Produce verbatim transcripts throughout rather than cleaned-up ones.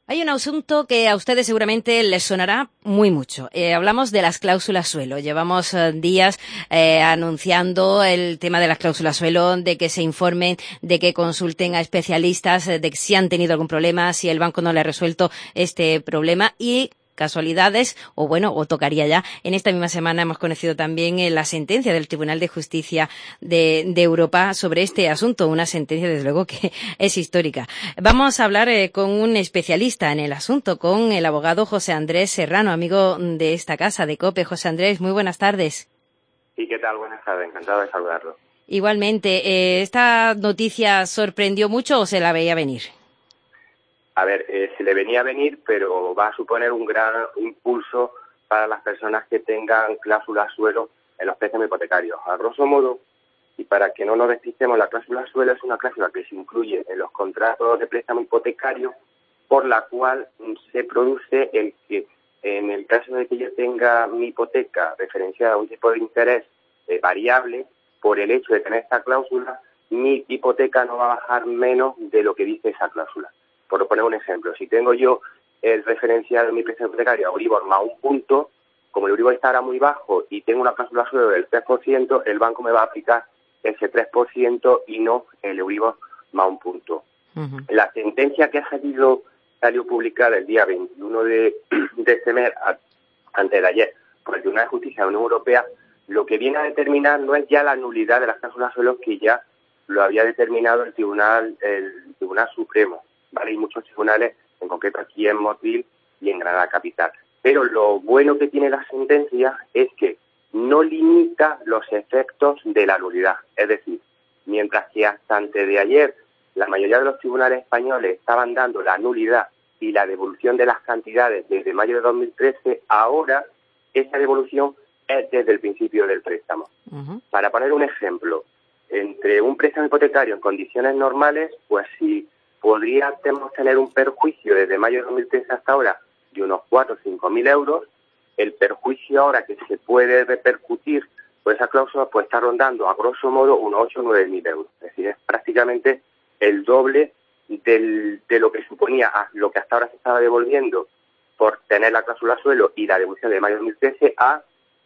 Hay un asunto que a ustedes seguramente les sonará muy mucho. Eh, hablamos de las cláusulas suelo. Llevamos eh, días eh, anunciando el tema de las cláusulas suelo, de que se informen, de que consulten a especialistas, de que si han tenido algún problema, si el banco no le ha resuelto este problema y casualidades, o bueno, o tocaría ya. En esta misma semana hemos conocido también eh, la sentencia del Tribunal de Justicia de, de Europa sobre este asunto, una sentencia desde luego que es histórica. Vamos a hablar eh, con un especialista en el asunto, con el abogado José Andrés Serrano, amigo de esta casa, de COPE. José Andrés, muy buenas tardes. Sí, ¿qué tal? Buenas tardes, encantado de saludarlo. Igualmente, eh, ¿esta noticia sorprendió mucho o se la veía venir? A ver, eh, se le venía a venir, pero va a suponer un gran impulso para las personas que tengan cláusulas suelo en los préstamos hipotecarios. A grosso modo, y para que no nos despistemos, la cláusula suelo es una cláusula que se incluye en los contratos de préstamo hipotecario, por la cual se produce el que, en el caso de que yo tenga mi hipoteca referenciada a un tipo de interés eh, variable, por el hecho de tener esta cláusula, mi hipoteca no va a bajar menos de lo que dice esa cláusula. Por poner un ejemplo, si tengo yo el referencial de mi préstamo hipotecario a Euribor más un punto, como el Euribor está ahora muy bajo y tengo una cláusula suelo del tres por ciento, el banco me va a aplicar ese tres por ciento y no el Euribor más un punto. Uh-huh. La sentencia que ha salido, salió publicada el día veintiuno de, de este mes, a, antes de ayer, por el Tribunal de Justicia de la Unión Europea, lo que viene a determinar no es ya la nulidad de las cláusulas suelo, que ya lo había determinado el Tribunal, el Tribunal Supremo, ¿vale? Y muchos tribunales, en concreto aquí en Motril y en Granada Capital. Pero lo bueno que tiene la sentencia es que no limita los efectos de la nulidad. Es decir, mientras que hasta antes de ayer la mayoría de los tribunales españoles estaban dando la nulidad y la devolución de las cantidades desde mayo de dos mil trece, ahora esa devolución es desde el principio del préstamo. Uh-huh. Para poner un ejemplo, entre un préstamo hipotecario en condiciones normales, pues si podríamos tener un perjuicio desde mayo de dos mil trece hasta ahora de unos cuatro o cinco mil euros, el perjuicio ahora que se puede repercutir por esa cláusula pues está rondando a grosso modo unos ocho o nueve mil euros. Es decir, es prácticamente el doble del, de lo que suponía a lo que hasta ahora se estaba devolviendo por tener la cláusula suelo y la devolución de mayo de dos mil trece a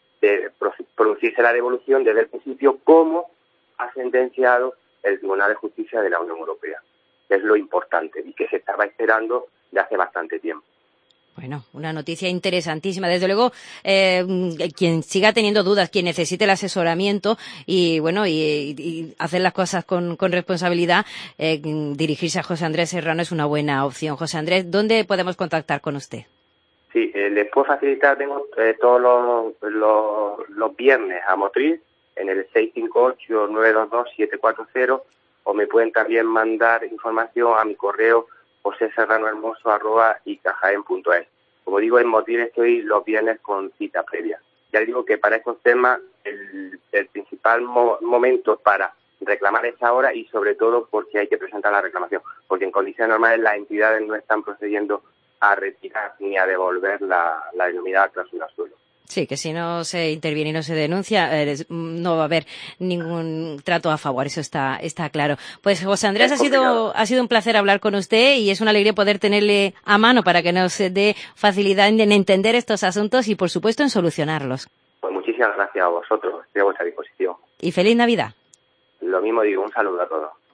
de producirse la devolución desde el principio, como ha sentenciado el Tribunal de Justicia de la Unión Europea. Es lo importante y que se estaba esperando de hace bastante tiempo. Bueno, una noticia interesantísima. Desde luego, eh, quien siga teniendo dudas, quien necesite el asesoramiento y, bueno, y, y hacer las cosas con, con responsabilidad, eh, dirigirse a José Andrés Serrano es una buena opción. José Andrés, ¿dónde podemos contactar con usted? Sí, eh, les puedo facilitar, tengo eh, todos los, los, los viernes a Motril en el seis cinco ocho, nueve dos dos, siete cuatro cero, o me pueden también mandar información a mi correo joseserranohermoso arroba icajaen punto es. Como digo, en Motril estoy los viernes con cita previa. Ya digo que para estos temas el, el principal mo- momento para reclamar es ahora, y sobre todo porque hay que presentar la reclamación, porque en condiciones normales las entidades no están procediendo a retirar ni a devolver la, la denominada cláusula suelo. Sí, que si no se interviene y no se denuncia, eh, no va a haber ningún trato a favor, eso está está claro. Pues José Andrés, ha sido ha sido un placer hablar con usted y es una alegría poder tenerle a mano para que nos dé facilidad en entender estos asuntos y, por supuesto, en solucionarlos. Pues muchísimas gracias a vosotros, estoy a vuestra disposición. Y feliz Navidad. Lo mismo digo, un saludo a todos.